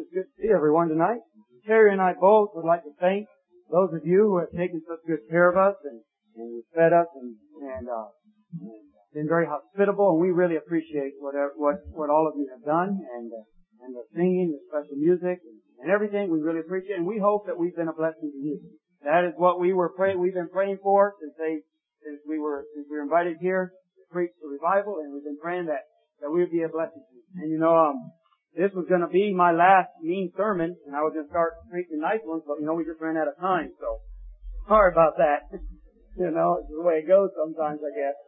It's good to see everyone tonight. Terry and I both would like to thank those of you who have taken such good care of us and fed us and been very hospitable, and we really appreciate what all of you have done and the singing, the special music, and everything. We really appreciate it, and we hope that we've been a blessing to you. That is what we've been praying for since we were invited here to preach the revival, and we've been praying that we would be a blessing to you. And this was going to be my last mean sermon, and I was going to start preaching nice ones, but we just ran out of time, so sorry about that. It's the way it goes sometimes, I guess.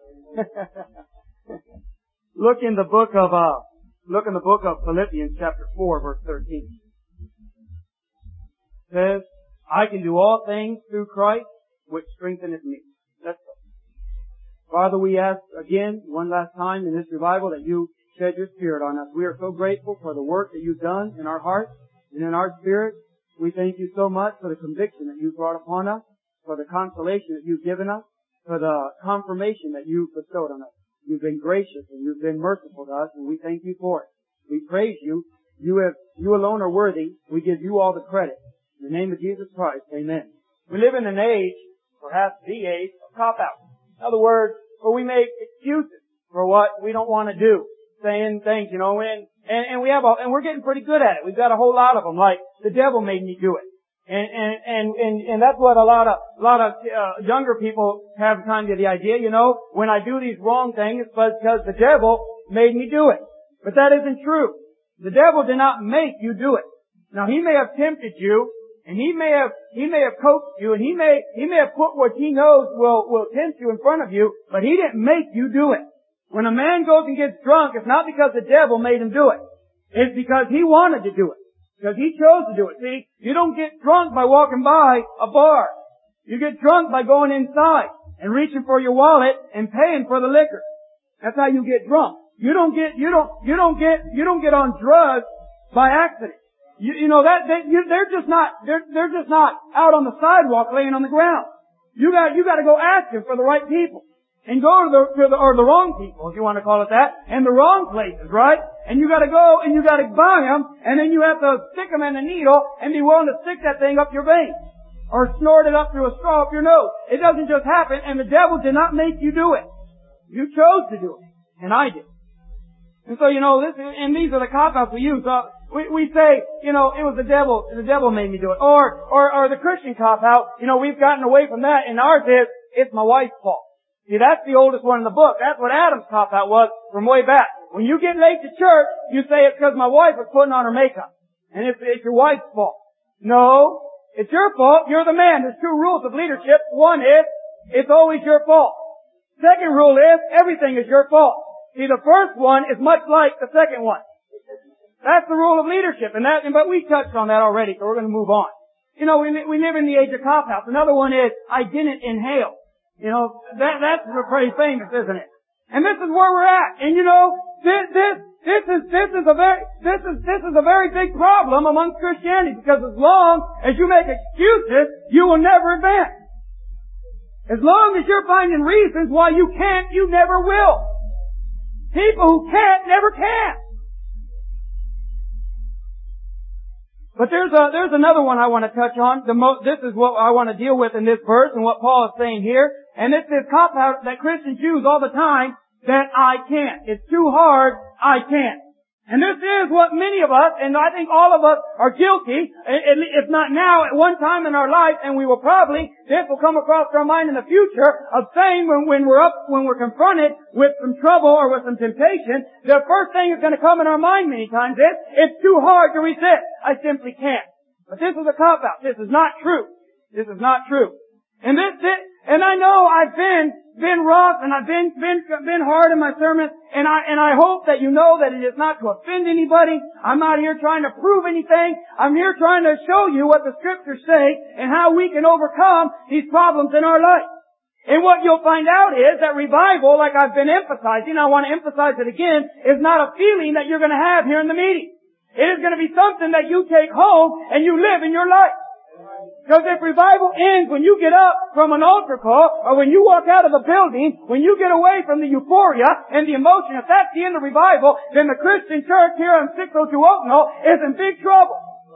Look in the book of Philippians chapter 4, verse 13. It says, I can do all things through Christ, which strengtheneth me. Let's go. Father, we ask again, one last time in this revival, that you shed your Spirit on us. We are so grateful for the work that you've done in our hearts and in our spirit. We thank you so much for the conviction that you've brought upon us, for the consolation that you've given us, for the confirmation that you've bestowed on us. You've been gracious and you've been merciful to us, and we thank you for it. We praise you. You alone are worthy. We give you all the credit. In the name of Jesus Christ, amen. We live in an age, perhaps the age, of cop-out. In other words, where we make excuses for what we don't want to do. Saying things, and we're getting pretty good at it. We've got a whole lot of them, like, the devil made me do it. And that's what a lot of younger people have kind of the idea, when I do these wrong things, it's because the devil made me do it. But that isn't true. The devil did not make you do it. Now, he may have tempted you, and he may have coaxed you, and he may have put what he knows will tempt you in front of you, but he didn't make you do it. When a man goes and gets drunk, it's not because the devil made him do it. It's because he wanted to do it. Because he chose to do it. See, you don't get drunk by walking by a bar. You get drunk by going inside and reaching for your wallet and paying for the liquor. That's how you get drunk. You don't get on drugs by accident. They're just not out on the sidewalk laying on the ground. You gotta go asking for the right people. And go to the wrong people, if you want to call it that, and the wrong places, right? And you gotta go and you gotta buy them, and then you have to stick them in a needle and be willing to stick that thing up your vein. Or snort it up through a straw up your nose. It doesn't just happen, and the devil did not make you do it. You chose to do it. And I did. And so, these are the cop-outs we use. We say, it was the devil made me do it. Or the Christian cop-out, we've gotten away from that, and ours is, it's my wife's fault. See, that's the oldest one in the book. That's what Adam's cop-out was from way back. When you get late to church, you say it's because my wife was putting on her makeup. And it's your wife's fault. No, it's your fault. You're the man. There's two rules of leadership. One is, it's always your fault. Second rule is, everything is your fault. See, the first one is much like the second one. That's the rule of leadership. But we touched on that already, so we're going to move on. We live in the age of cop-outs. Another one is, I didn't inhale. That's pretty famous, isn't it? And this is where we're at. And this is a very big problem among Christianity, because as long as you make excuses, you will never advance. As long as you're finding reasons why you can't, you never will. People who can't never can. But there's another one I want to touch on. This is what I want to deal with in this verse and what Paul is saying here. And it's this cop-out that Christians use all the time, that I can't. It's too hard, I can't. And this is what many of us, and I think all of us, are guilty, if not now, at one time in our life, and this will come across our mind in the future, of saying when we're confronted with some trouble or with some temptation, the first thing that's going to come in our mind many times is, it's too hard to resist. I simply can't. But this is a cop-out. This is not true. This is not true. And I know I've been rough and I've been hard in my sermons, and I hope that you know that it is not to offend anybody. I'm not here trying to prove anything. I'm here trying to show you what the Scriptures say and how we can overcome these problems in our life. And what you'll find out is that revival, like I've been emphasizing, I want to emphasize it again, is not a feeling that you're going to have here in the meeting. It is going to be something that you take home and you live in your life. Because if revival ends when you get up from an altar call, or when you walk out of a building, when you get away from the euphoria and the emotion, if that's the end of revival, then the Christian church here on 602 Oaknall is in big trouble.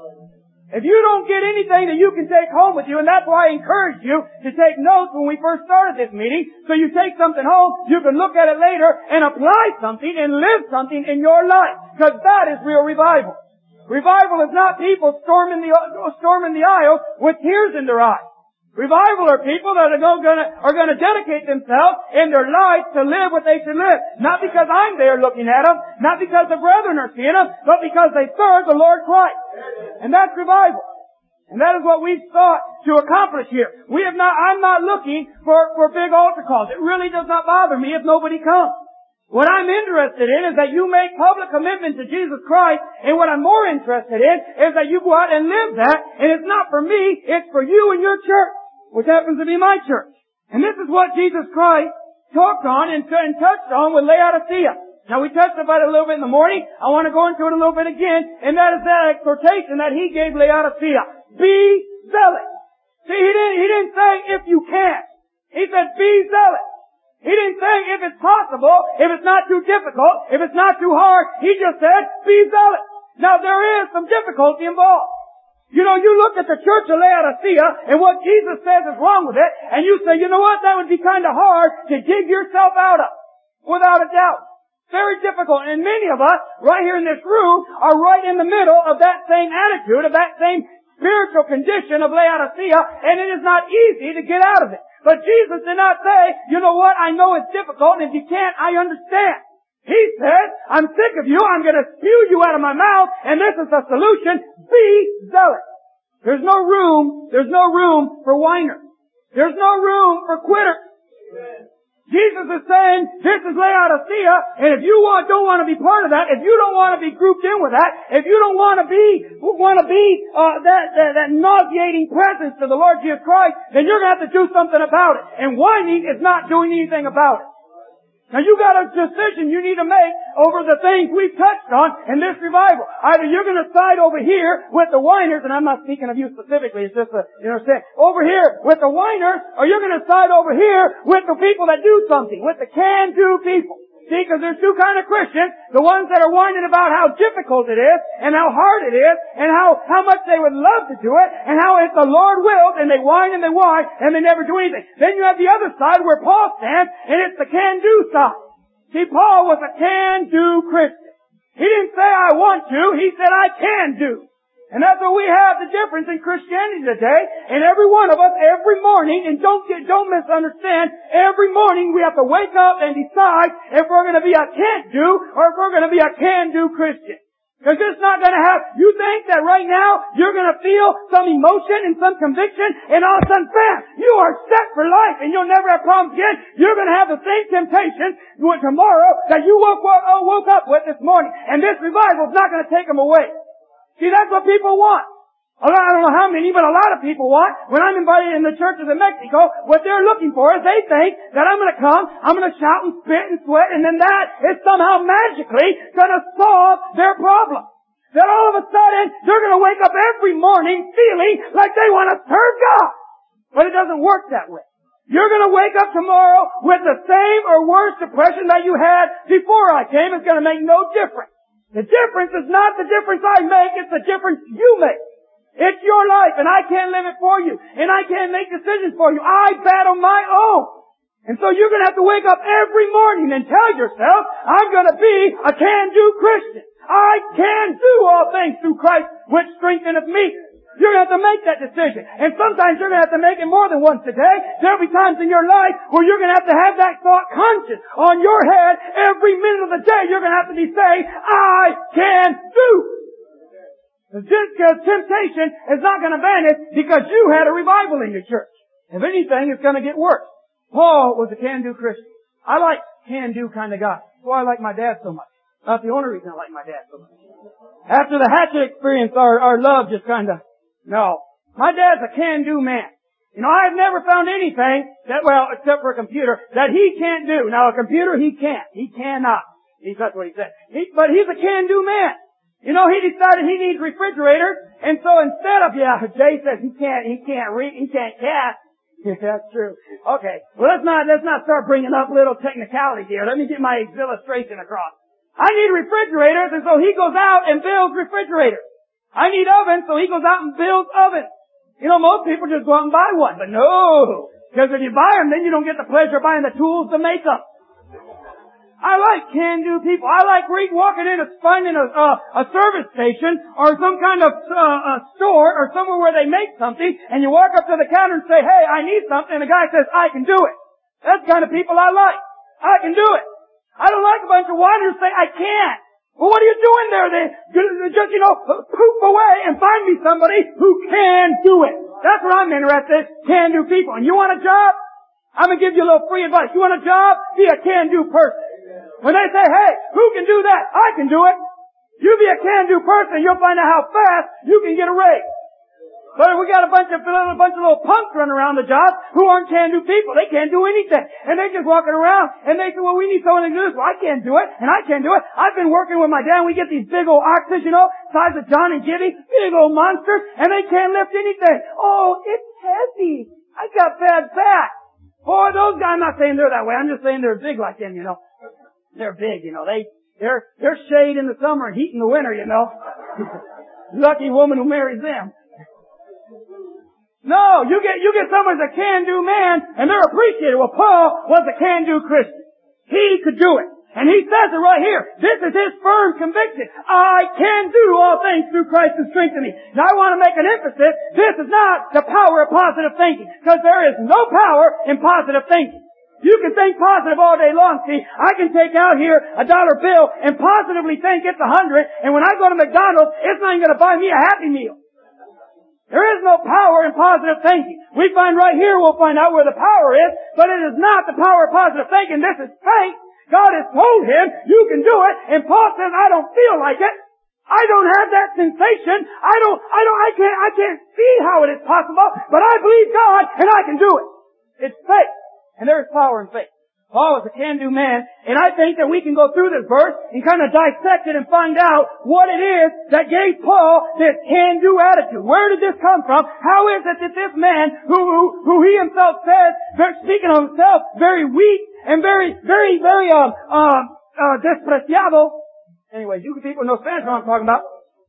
If you don't get anything that you can take home with you, and that's why I encouraged you to take notes when we first started this meeting, so you take something home, you can look at it later and apply something and live something in your life. Because that is real revival. Revival is not people storming the aisles with tears in their eyes. Revival are people that are going to dedicate themselves in their life to live what they should live. Not because I'm there looking at them, not because the brethren are seeing them, but because they serve the Lord Christ. And that's revival. And that is what we've sought to accomplish here. I'm not looking for big altar calls. It really does not bother me if nobody comes. What I'm interested in is that you make public commitment to Jesus Christ, and what I'm more interested in is that you go out and live that, and it's not for me, it's for you and your church, which happens to be my church. And this is what Jesus Christ talked on and touched on with Laodicea. Now we touched about it a little bit in the morning. I want to go into it a little bit again, and that is that exhortation that he gave Laodicea. Be zealous. See, he didn't say if you can. He said be zealous. He didn't say if it's possible, if it's not too difficult, if it's not too hard. He just said be zealous. Now there is some difficulty involved. You know, you look at the church of Laodicea and what Jesus says is wrong with it, and you say, you know what, that would be kind of hard to dig yourself out of. Without a doubt. Very difficult. And many of us, right here in this room, are right in the middle of that same attitude, of that same spiritual condition of Laodicea, and it is not easy to get out of it. But Jesus did not say, you know what, I know it's difficult, and if you can't, I understand. He said, I'm sick of you, I'm going to spew you out of my mouth, and this is the solution. Be zealous. There's no room for whiners. There's no room for quitters. Jesus is saying, this is Laodicea, and if you don't want to be part of that, if you don't want to be grouped in with that, if you don't want to be that nauseating presence to the Lord Jesus Christ, then you're going to have to do something about it. And whining is not doing anything about it. Now you got a decision you need to make over the things we've touched on in this revival. Either you're going to side over here with the whiners, and I'm not speaking of you specifically, it's just over here with the whiners, or you're going to side over here with the people that do something, with the can-do people. See, because there's two kind of Christians, the ones that are whining about how difficult it is, and how hard it is, and how much they would love to do it, and how if the Lord wills, and they whine, and they never do anything. Then you have the other side where Paul stands, and it's the can-do side. See, Paul was a can-do Christian. He didn't say I want to, he said I can do. And that's what we have the difference in Christianity today. And every one of us, every morning, and don't misunderstand, every morning we have to wake up and decide if we're going to be a can't do or if we're going to be a can do Christian. Because it's not going to have, you think that right now you're going to feel some emotion and some conviction, and all of a sudden, bam, you are set for life and you'll never have problems again. You're going to have the same temptation tomorrow that you woke up with this morning. And this revival is not going to take them away. See, that's what people want. I don't know how many, but a lot of people want. When I'm invited in the churches in Mexico, what they're looking for is they think that I'm going to come, I'm going to shout and spit and sweat, and then that is somehow magically going to solve their problem. That all of a sudden, they're going to wake up every morning feeling like they want to serve God. But it doesn't work that way. You're going to wake up tomorrow with the same or worse depression that you had before I came. It's going to make no difference. The difference is not the difference I make, it's the difference you make. It's your life, and I can't live it for you, and I can't make decisions for you. I battle my own. And so you're going to have to wake up every morning and tell yourself, I'm going to be a can-do Christian. I can do all things through Christ, which strengtheneth me. You're going to have to make that decision. And sometimes you're going to have to make it more than once a day. There'll be times in your life where you're going to have that thought conscious on your head every minute of the day. You're going to have to be saying, I can do. The temptation is not going to vanish because you had a revival in your church. If anything, it's going to get worse. Paul was a can-do Christian. I like can-do kind of guy. That's why I like my dad so much. That's the only reason I like my dad so much. After the Hatchet experience, our love just kind of... No. My dad's a can-do man. You know, I've never found anything that, well, except for a computer, that he can't do. Now, a computer, he can't. He cannot. That's what he said. But he's a can-do man. You know, he decided he needs refrigerators, and so instead of, Jay says he can't read, he can't cast. Yeah, that's true. Okay. Well, let's not start bringing up little technicalities here. Let me get my illustration across. I need refrigerators, and so he goes out and builds refrigerators. I need ovens, so he goes out and builds ovens. You know, most people just go out and buy one, but no. Because if you buy them, then you don't get the pleasure of buying the tools to make them. I like can-do people. I like walking in and finding a service station or some kind of store or somewhere where they make something, and you walk up to the counter and say, hey, I need something, and the guy says, I can do it. That's the kind of people I like. I can do it. I don't like a bunch of whiners who say, I can't. Well, what are you doing there? They just, poop away and find me somebody who can do it. That's what I'm interested in, can-do people. And you want a job? I'm going to give you a little free advice. You want a job? Be a can-do person. When they say, hey, who can do that? I can do it. You be a can-do person, you'll find out how fast you can get a raise. But we got a bunch of little punks running around the job who aren't can-do people. They can't do anything. And they're just walking around and they say, well, we need someone to do this. Well, I can't do it and I can't do it. I've been working with my dad and we get these big old oxes, size of John and Jimmy, big old monsters, and they can't lift anything. Oh, it's heavy. I got bad back. Boy, those guys, I'm not saying they're that way. I'm just saying they're big like them, They're big, They're shade in the summer and heat in the winter, Lucky woman who marries them. No, you get someone who's a can-do man, and they're appreciated. Well, Paul was a can-do Christian. He could do it. And he says it right here. This is his firm conviction. I can do all things through Christ who strengthens me. Now I want to make an emphasis. This is not the power of positive thinking. Because there is no power in positive thinking. You can think positive all day long. See, I can take out here a dollar bill and positively think it's 100, and when I go to McDonald's, it's not even going to buy me a Happy Meal. There is no power in positive thinking. We find right here, we'll find out where the power is, but it is not the power of positive thinking. This is faith. God has told him, you can do it, and Paul says, I don't feel like it. I don't have that sensation. I can't see how it is possible, but I believe God, and I can do it. It's faith. And there is power in faith. Paul was a can-do man, and I think that we can go through this verse and kind of dissect it and find out what it is that gave Paul this can-do attitude. Where did this come from? How is it that this man, who he himself says, speaking of himself, very weak and very despreciado. Anyways, you people know Spanish, what I'm talking about.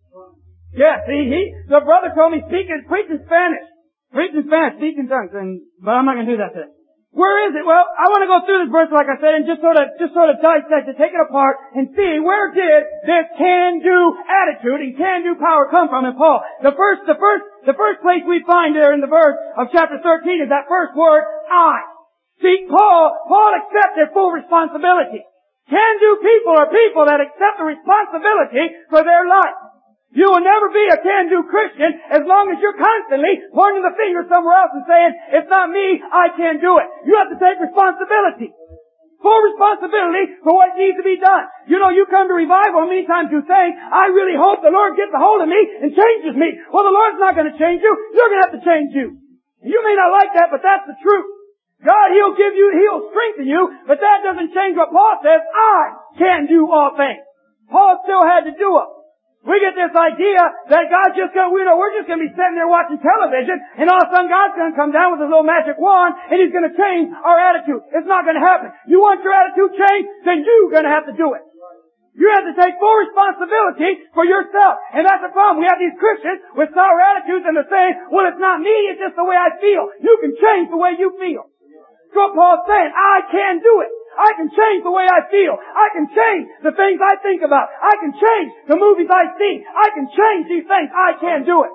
Yeah, see, the brother told me preaching Spanish, speaking tongues, but I'm not going to do that today. Where is it? Well, I want to go through this verse, like I said, and just sort of dissect it, take it apart, and see where did this can-do attitude and can-do power come from in Paul. The first place we find there in the verse of chapter 13 is that first word, I. See, Paul accepted full responsibility. Can-do people are people that accept the responsibility for their life. You will never be a can-do Christian as long as you're constantly pointing the finger somewhere else and saying, it's not me, I can't do it. You have to take responsibility. Full responsibility for what needs to be done. You come to revival, many times you say, I really hope the Lord gets a hold of me and changes me. Well, the Lord's not going to change you. You're going to have to change you. You may not like that, but that's the truth. God, He'll strengthen you, but that doesn't change what Paul says. I can do all things. Paul still had to do it. We get this idea that God's just we're just going to be sitting there watching television, and all of a sudden God's going to come down with his little magic wand, and He's going to change our attitude. It's not going to happen. You want your attitude changed? Then you're going to have to do it. You have to take full responsibility for yourself. And that's the problem. We have these Christians with sour attitudes, and they're saying, well, it's not me, it's just the way I feel. You can change the way you feel. That's what Paul's saying. I can do it. I can change the way I feel. I can change the things I think about. I can change the movies I see. I can change these things. I can do it.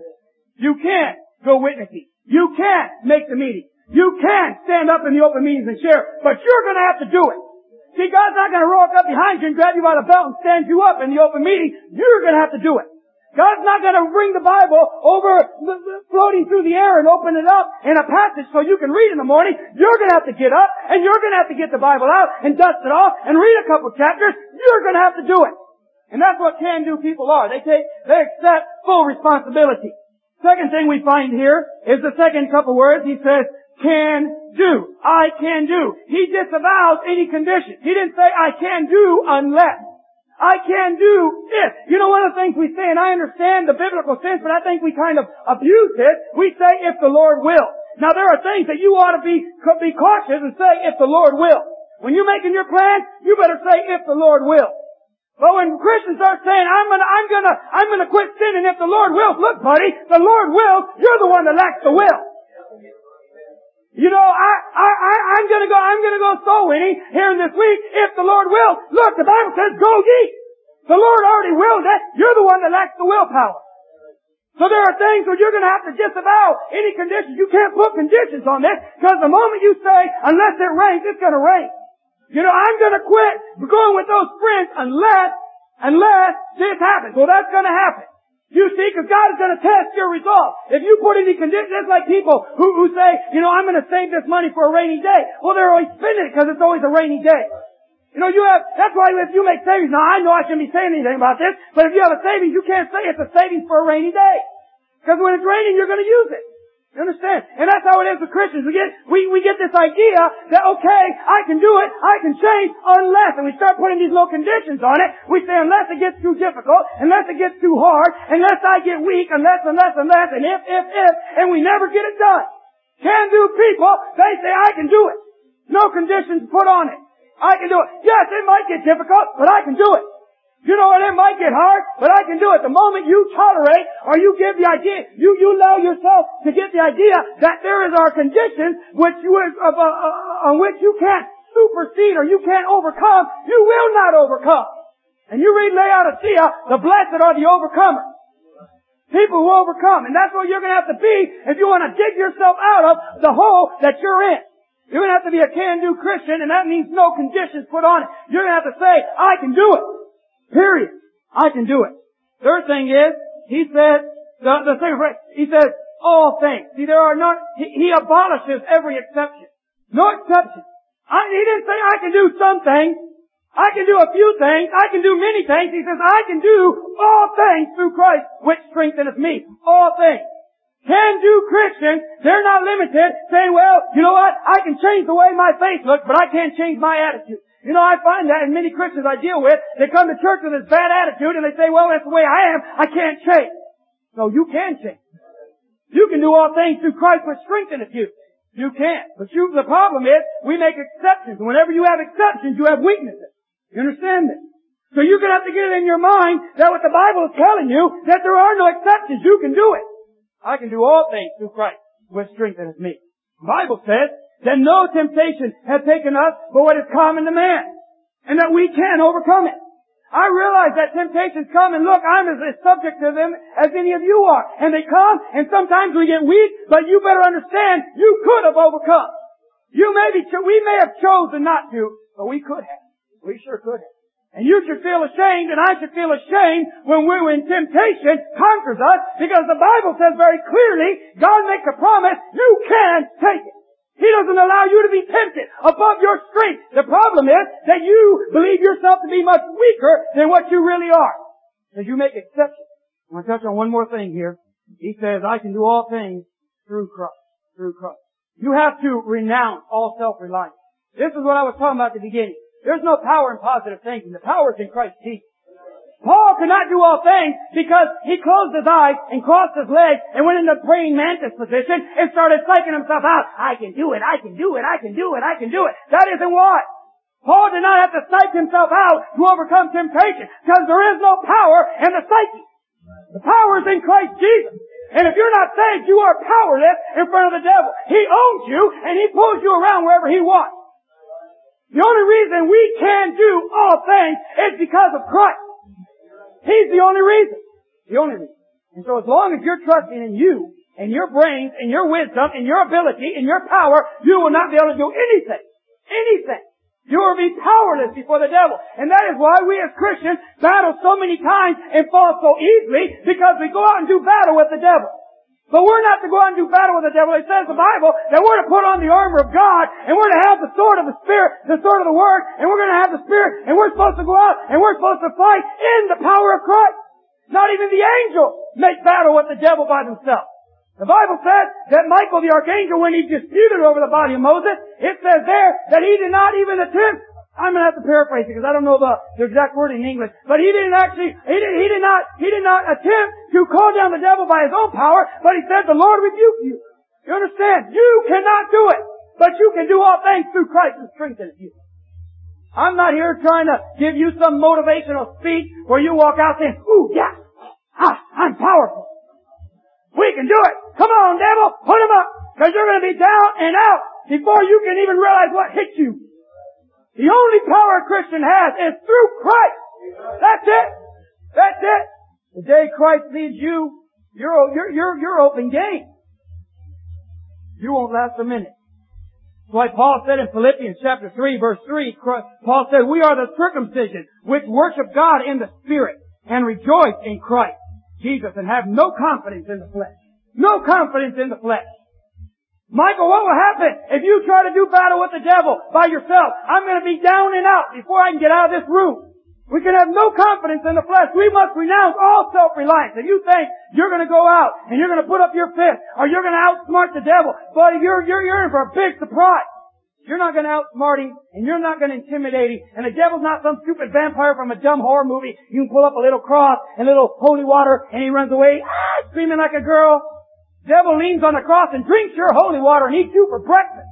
You can't go witnessing. You can't make the meeting. You can't stand up in the open meetings and share, but you're going to have to do it. See, God's not going to walk up behind you and grab you by the belt and stand you up in the open meeting. You're going to have to do it. God's not going to bring the Bible over, floating through the air and open it up in a passage so you can read in the morning. You're going to have to get up and you're going to have to get the Bible out and dust it off and read a couple chapters. You're going to have to do it. And that's what can-do people are. They accept full responsibility. Second thing we find here is the second couple words. He says, can do. I can do. He disavows any condition. He didn't say, I can do unless. I can do if. One of the things we say, and I understand the biblical sense, but I think we kind of abuse it. We say, if the Lord will. Now there are things that you ought to be cautious and say, if the Lord will. When you're making your plan, you better say, if the Lord will. But when Christians start saying, I'm gonna quit sinning if the Lord wills, look buddy, the Lord wills, you're the one that lacks the will. You know, I'm gonna go soul winning here in this week if the Lord wills. Look, the Bible says go ye. The Lord already willed it. You're the one that lacks the willpower. So there are things where you're going to have to disavow any conditions. You can't put conditions on this because the moment you say, unless it rains, it's going to rain. You know, I'm going to quit going with those friends unless this happens. Well, that's going to happen. You see, because God is going to test your resolve. If you put any conditions, it's like people who say, you know, I'm going to save this money for a rainy day. Well, they're always spending it because it's always a rainy day. You know, that's why if you make savings, now I know I shouldn't be saying anything about this, but if you have a savings, you can't say it's a savings for a rainy day. Because when it's raining, you're going to use it. You understand? And that's how it is with Christians. We get this idea that, okay, I can do it, I can change, unless, and we start putting these little conditions on it. We say, unless it gets too difficult, unless it gets too hard, unless I get weak, unless, and if, and we never get it done. Can-do people, they say, I can do it. No conditions put on it. I can do it. Yes, it might get difficult, but I can do it. You know what? It might get hard, but I can do it. The moment you tolerate or you give the idea, you allow yourself to get the idea that there are conditions on which you can't supersede or you can't overcome, you will not overcome. And you read Laodicea, the blessed are the overcomers. People who overcome. And that's what you're going to have to be if you want to dig yourself out of the hole that you're in. You're going to have to be a can-do Christian, and that means no conditions put on it. You're going to have to say, I can do it. Period. I can do it. Third thing is, he said, the second phrase, he says, all things. See, he abolishes every exception. No exception. He didn't say I can do some things. I can do a few things. I can do many things. He says, I can do all things through Christ, which strengtheneth me. All things. Can-do Christians, they're not limited, saying, well, you know what? I can change the way my face looks, but I can't change my attitude. You know, I find that in many Christians I deal with, they come to church with this bad attitude and they say, well, that's the way I am, I can't change. No, you can change. You can do all things through Christ which strengtheneth you. You can. But the problem is, we make exceptions. And whenever you have exceptions, you have weaknesses. You understand this? So you're going to have to get it in your mind that what the Bible is telling you, that there are no exceptions. You can do it. I can do all things through Christ which strengtheneth me. The Bible says that no temptation hath taken us but what is common to man, and that we can overcome it. I realize that temptations come, and look, I'm as subject to them as any of you are. And they come, and sometimes we get weak, but you better understand, you could have overcome. We may have chosen not to, but we could have. We sure could have. And you should feel ashamed, and I should feel ashamed when temptation conquers us, because the Bible says very clearly, God makes a promise, you can take it. He doesn't allow you to be tempted above your strength. The problem is that you believe yourself to be much weaker than what you really are. Because you make exceptions. I want to touch on one more thing here. He says, I can do all things through Christ. Through Christ. You have to renounce all self-reliance. This is what I was talking about at the beginning. There's no power in positive thinking. The power is in Christ Jesus. Paul could not do all things because he closed his eyes and crossed his legs and went into praying mantis position and started psyching himself out. I can do it, I can do it, I can do it, I can do it. That isn't why. Paul did not have to psych himself out to overcome temptation because there is no power in the psyche. The power is in Christ Jesus. And if you're not saved, you are powerless in front of the devil. He owns you and he pulls you around wherever he wants. The only reason we can do all things is because of Christ. He's the only reason. The only reason. And so as long as you're trusting in you and your brains and your wisdom and your ability and your power, you will not be able to do anything. Anything. You will be powerless before the devil. And that is why we as Christians battle so many times and fall so easily, because we go out and do battle with the devil. But we're not to go out and do battle with the devil. It says in the Bible that we're to put on the armor of God, and we're to have the sword of the Spirit, the sword of the Word, and we're going to have the Spirit, and we're supposed to go out, and we're supposed to fight in the power of Christ. Not even the angels make battle with the devil by themselves. The Bible says that Michael the archangel, when he disputed over the body of Moses, it says there that he did not even attempt. I'm going to have to paraphrase it because I don't know the exact word in English. But he did not attempt to call down the devil by his own power, but he said, the Lord rebuke you. You understand? You cannot do it, but you can do all things through Christ who strengthens you. I'm not here trying to give you some motivational speech where you walk out saying, ooh, yeah, I'm powerful. We can do it. Come on, devil, put him up. Because you're going to be down and out before you can even realize what hit you. The only power a Christian has is through Christ. That's it. That's it. The day Christ leads you, you're open game. You won't last a minute. That's why Paul said in Philippians chapter 3 verse 3, Paul said, we are the circumcision which worship God in the Spirit and rejoice in Christ Jesus and have no confidence in the flesh. No confidence in the flesh. Michael, what will happen if you try to do battle with the devil by yourself? I'm going to be down and out before I can get out of this room. We can have no confidence in the flesh. We must renounce all self-reliance. If you think you're going to go out and you're going to put up your fist or you're going to outsmart the devil, buddy, you're in for a big surprise. You're not going to outsmart him and you're not going to intimidate him. And the devil's not some stupid vampire from a dumb horror movie. You can pull up a little cross and a little holy water and he runs away, screaming like a girl. Devil leans on the cross and drinks your holy water and eats you for breakfast.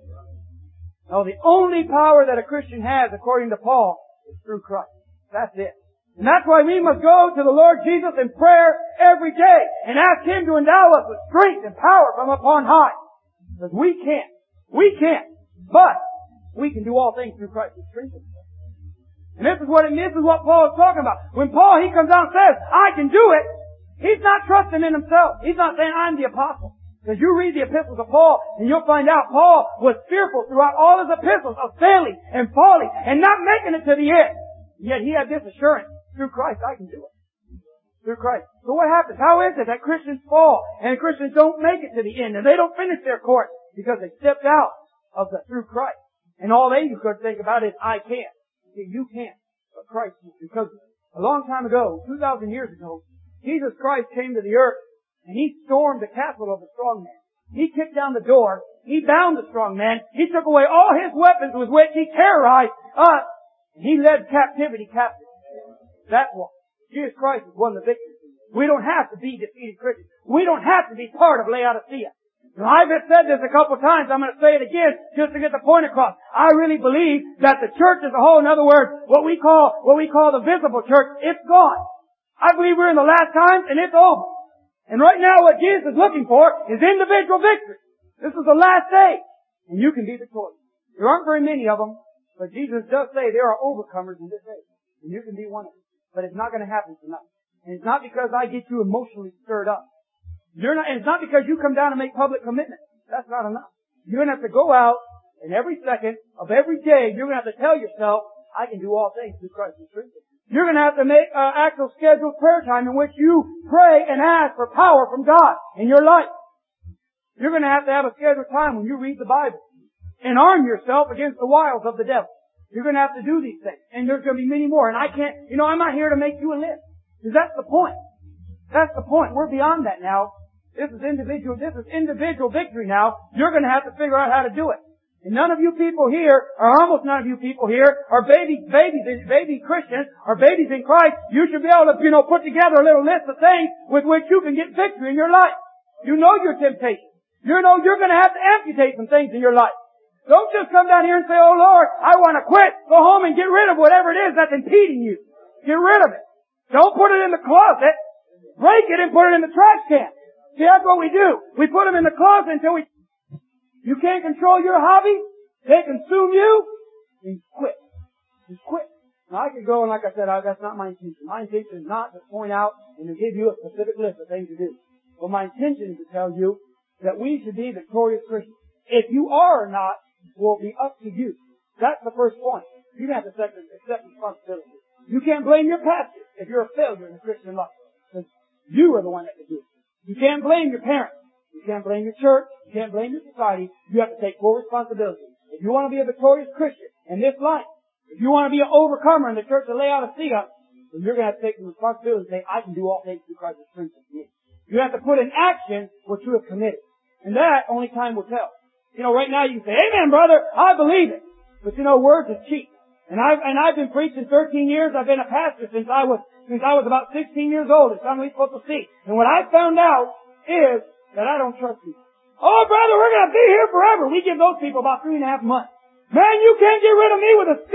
No, the only power that a Christian has, according to Paul, is through Christ. That's it. And that's why we must go to the Lord Jesus in prayer every day and ask Him to endow us with strength and power from upon high. Because we can't. We can't. But we can do all things through Christ who strengthens us. And this is what Paul is talking about. When Paul, he comes out and says, I can do it, he's not trusting in himself. He's not saying, I'm the apostle. Because you read the epistles of Paul, and you'll find out Paul was fearful throughout all his epistles of failing and falling and not making it to the end. Yet he had this assurance, through Christ I can do it. Through Christ. So what happens? How is it that Christians fall and Christians don't make it to the end and they don't finish their course? Because they stepped out of the through Christ. And all they could think about is, I can't. See, you can't. But Christ can. Because a long time ago, 2,000 years ago, Jesus Christ came to the earth and He stormed the castle of the strong man. He kicked down the door. He bound the strong man. He took away all his weapons with which He terrorized us. And He led captivity captive. That's why. Jesus Christ has won the victory. We don't have to be defeated Christians. We don't have to be part of Laodicea. Now, I've said this a couple of times. I'm going to say it again just to get the point across. I really believe that the church as a whole, in other words, what we call the visible church, it's gone. I believe we're in the last times and it's over. And right now what Jesus is looking for is individual victory. This is the last day. And you can be victorious. There aren't very many of them, but Jesus does say there are overcomers in this age. And you can be one of them. But it's not going to happen tonight. And it's not because I get you emotionally stirred up. And it's not because you come down and make public commitments. That's not enough. You're going to have to go out and every second of every day, you're going to have to tell yourself, I can do all things through Christ who strengthens me. You're going to have to make an actual scheduled prayer time in which you pray and ask for power from God in your life. You're going to have a scheduled time when you read the Bible and arm yourself against the wiles of the devil. You're going to have to do these things. And there's going to be many more. And I'm not here to make you a list. Because that's the point. That's the point. We're beyond that now. This is individual victory now. You're going to have to figure out how to do it. And none of you people here, or almost none of you people here, are baby Christians, or babies in Christ. You should be able to, put together a little list of things with which you can get victory in your life. You know your temptation. You know you're going to have to amputate some things in your life. Don't just come down here and say, oh Lord, I want to quit. Go home and get rid of whatever it is that's impeding you. Get rid of it. Don't put it in the closet. Break it and put it in the trash can. See, that's what we do. We put them in the closet until you can't control your hobby. They consume you. And quit. Just quit. Now I could go and like I said, that's not my intention. My intention is not to point out and to give you a specific list of things to do. But my intention is to tell you that we should be victorious Christians. If you are or not, will be up to you. That's the first point. You have to accept responsibility. You can't blame your pastor if you're a failure in the Christian life. Because you are the one that can do it. You can't blame your parents. You can't blame your church. You can't blame your society. You have to take full responsibility. If you want to be a victorious Christian in this life, if you want to be an overcomer in the church of Laodicea, then you're going to have to take the responsibility and say, I can do all things through Christ who strengthens me. You have to put in action what you have committed. And that only time will tell. Right now you can say, amen, brother, I believe it. But words is cheap. And I've been preaching 13 years. I've been a pastor since I was about 16 years old. It's something we're supposed to see. And what I found out is that I don't trust people. Oh, brother, we're going to be here forever. We give those people about 3.5 months. Man, you can't get rid of me with a stick.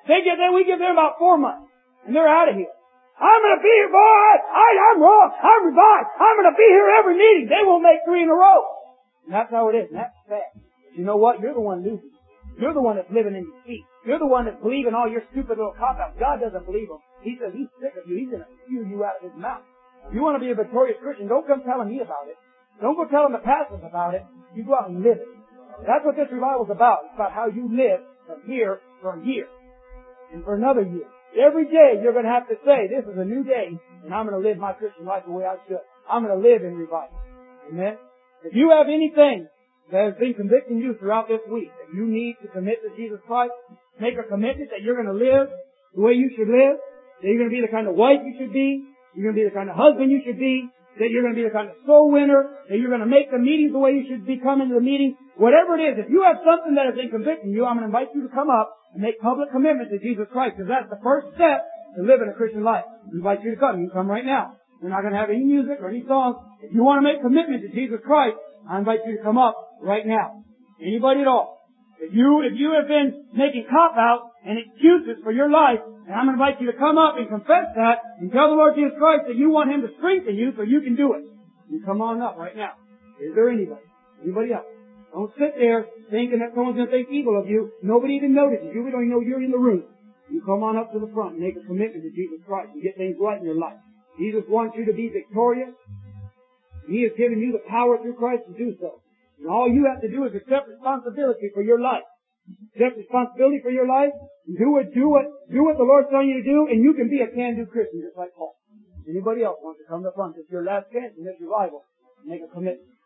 We give them about 4 months. And they're out of here. I'm going to be here, boy. I'm wrong. I'm revived. I'm going to be here every meeting. They won't make 3 in a row. And that's how it is. And that's sad. But you know what? You're the one losing. You're the one that's living in defeat. You're the one that's believing all your stupid little cop-outs. God doesn't believe them. He says He's sick of you. He's going to spew you out of His mouth. If you want to be a victorious Christian, don't come telling me about it. Don't go telling the pastors about it. You go out and live it. That's what this revival is about. It's about how you live from here for a year. And for another year. Every day you're going to have to say, this is a new day, and I'm going to live my Christian life the way I should. I'm going to live in revival. Amen? If you have anything that has been convicting you throughout this week, that you need to commit to Jesus Christ, make a commitment that you're going to live the way you should live, that you're going to be the kind of wife you should be, you're going to be the kind of husband you should be, that you're going to be the kind of soul winner, that you're going to make the meetings the way you should be coming to the meetings. Whatever it is, if you have something that has been convicting you, I'm going to invite you to come up and make public commitment to Jesus Christ, because that's the first step to living a Christian life. I invite you to come. You can come right now. We're not going to have any music or any songs. If you want to make commitment to Jesus Christ, I invite you to come up right now. Anybody at all. If you have been making cop-outs and excuses for your life, and I'm going to invite you to come up and confess that and tell the Lord Jesus Christ that you want Him to strengthen you so you can do it. You come on up right now. Is there anybody? Anybody else? Don't sit there thinking that someone's going to think evil of you. Nobody even notices you. We don't even know you're in the room. You come on up to the front and make a commitment to Jesus Christ and get things right in your life. Jesus wants you to be victorious. He has given you the power through Christ to do so. And all you have to do is accept responsibility for your life. Accept responsibility for your life. Do what the Lord's telling you to do, and you can be a can-do Christian just like Paul. Anybody else wants to come to the front? It's your last chance in this revival. Make a commitment.